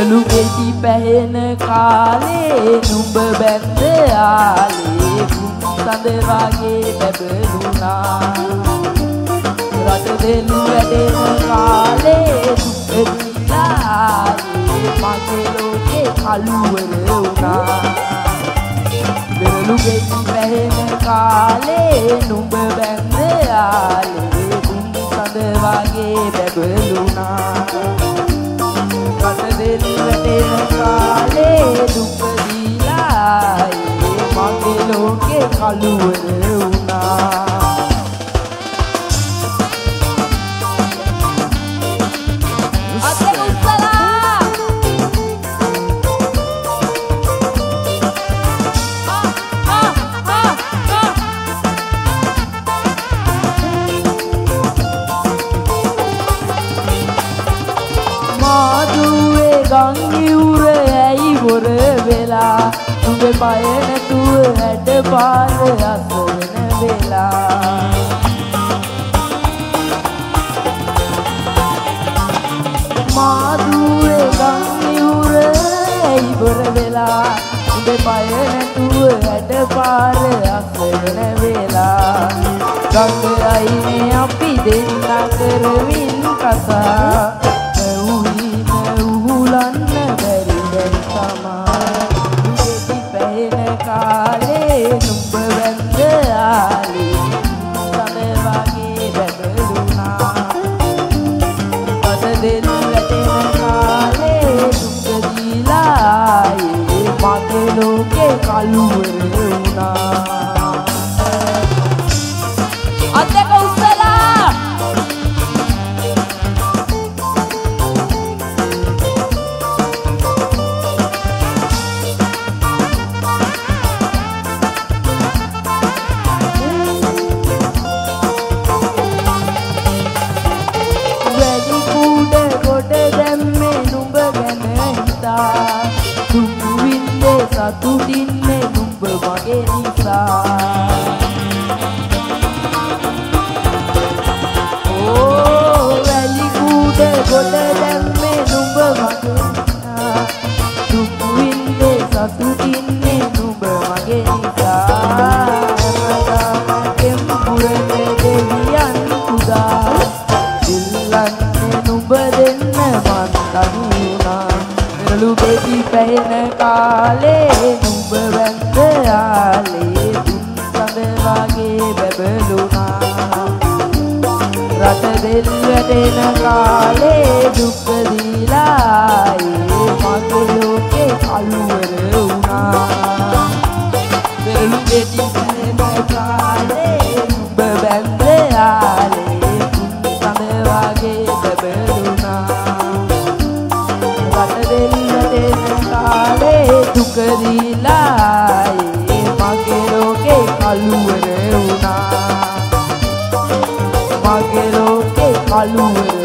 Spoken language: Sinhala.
පෙරළු ගෙඩි පැහෙන කාලේ නුඹ බැඳ ආලේ කුම් සඳ වගේ බැබළුණා රට දෙල් වැඩෙන කාලේ දුක දිලා මගේ ලෝකේ කළුවර වුණා පෙරළු ගෙඩි පැහෙන කාලේ නුඹ බැඳ ආලේ කුම් සඳ වගේ බැබළුණා රට දෙල් වැඩෙන කාලේ දුක දීලා මගේ ලෝකේ කළුවර වුණා මාදුවේ ගං ඉවුර ඇයි බොර වෙලා නුඹේ පය නැතුව හැඩ පාර අසවන වෙලා මාදුවේ ගං ඉවුර ඇයි බොර වෙලා නුඹේ පය නැතුව හැඩ පාර අසවන වෙලා ගඟ අයිනේ අපි දෙන්න කරමින් කතා කාලේ නුඹ වැඳ ආලේ සඳ වගේ බැබළුණා අද දෙල් වැටෙන කාලේ දුක දීලා මගේ ලෝකේ කළුවර වුණා අදක උස්සලා සතුටින්නේ නුඹ මගේ නිසා ඕ වැලි කුඩ ගොඩ දැම්මේ නුඹ මගේ නිසා දුක් විඳේ සතුටින්නේ නුඹ මගේ නිසා කෙම්පුරේ දෙවියන් පුදා ඉල්ලන්නේ නුඹ දෙන්න මන් තනියුණා පෙරළු ගෙඩි පැහෙන කාලේ නුඹ වැඳ ආලේ දුන් සඳ වගේ බැබළුණා රට දෙල් වැඩෙන කාලේ දුක දීලා මගේ ලෝකේ කළුවර වුණා පෙරළු ගෙඩි පැහෙන කාලේ නුඹ වැඳ ආලේ දුන් සඳ වගේ බැබළුණා රට දෙල් දුක දීලා මගේ ලෝකේ කළුවර වුණා මගේ ලෝකේ කළුවර